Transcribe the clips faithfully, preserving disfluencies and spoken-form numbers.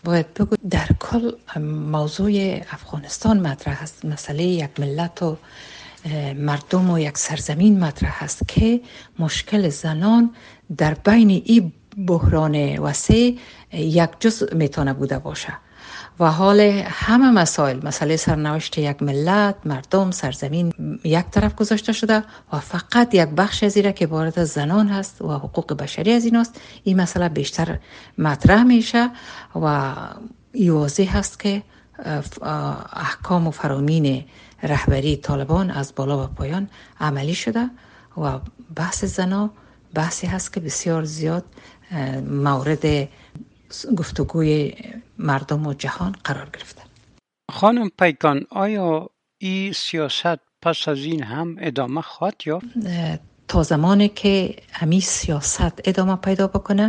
باید بگو در کل موضوع افغانستان مطرح است، مسئله یک ملت و مردم و یک سرزمین مطرح است که مشکل زنان در بین این بحران وسیع یک جزء میتونه بوده باشه و حال همه مسائل، مسئله سرنوشت یک ملت، مردم، سرزمین یک طرف گذاشته شده و فقط یک بخش از ایره که عبارت از زنان هست و حقوق بشری از این است. این مسئله بیشتر مطرح میشه و واضح هست که احکام و فرامین رهبری طالبان از بالا و پایان عملی شده و بحث زنا بحثی هست که بسیار زیاد مورد گفتگوی مردم و جهان قرار گرفته. خانم پیکان، آیا این سیاست پس از این هم ادامه خواهد یافت؟ تا زمانی که همین سیاست ادامه پیدا بکنه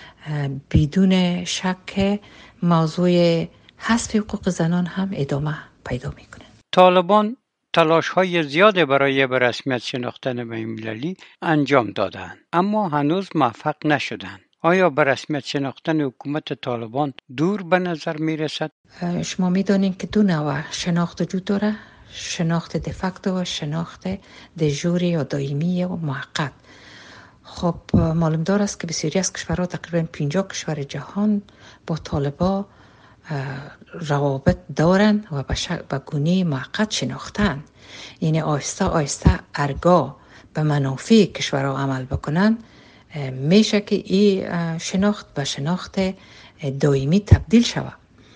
بدون شک موضوع حذف حقوق زنان هم ادامه پیدا میکنه. طالبان تلاش های زیاد برای به رسمیت شناختن بین المللی انجام دادند، اما هنوز موفق نشدند. آیا به رسمیت شناختن حکومت طالبان دور به نظر می رسد؟ شما می دانید که دو نوع شناخت وجود داره، شناخت دفکتو و شناخت دژور یا دائمی و موقت. خب معلوم دار است که بسیاری از کشورها، تقریبا پنجاه کشور جهان با طالبان روابط دارن و به گونه موقت شناختن، یعنی آهسته آهسته ارگاه به منافع کشورها عمل بکنن میشه که این شناخت به شناخت دائمی تبدیل شود.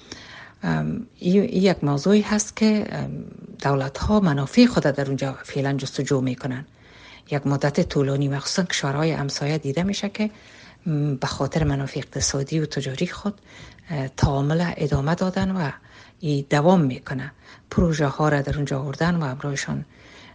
این یک موضوعی هست که دولت ها منافع خود در اونجا فعلا جستجو میکنن. یک مدت طولانی مخصوصا کشورهای همسایه دیده میشه که به خاطر منافع اقتصادی و تجاری خود تعامل ادامه دادن و این دوام میکنه. پروژه ها را در اونجا آوردن و همراهشان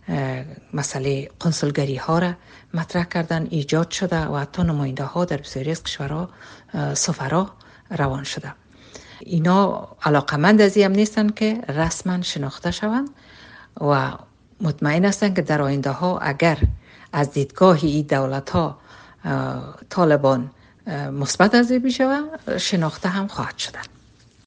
مسئله کنسولگری ها را مطرح کردن، ایجاد شده و حتی نماینده ها در بسیاری از کشورها سفرا روان شده. اینا علاقمند از این نیستن که رسما شناخته شوند و مطمئن هستند که در آینده ها اگر از دیدگاه این دولت ها طالبان مثبت از این بشود شناخته هم خواهد شدن.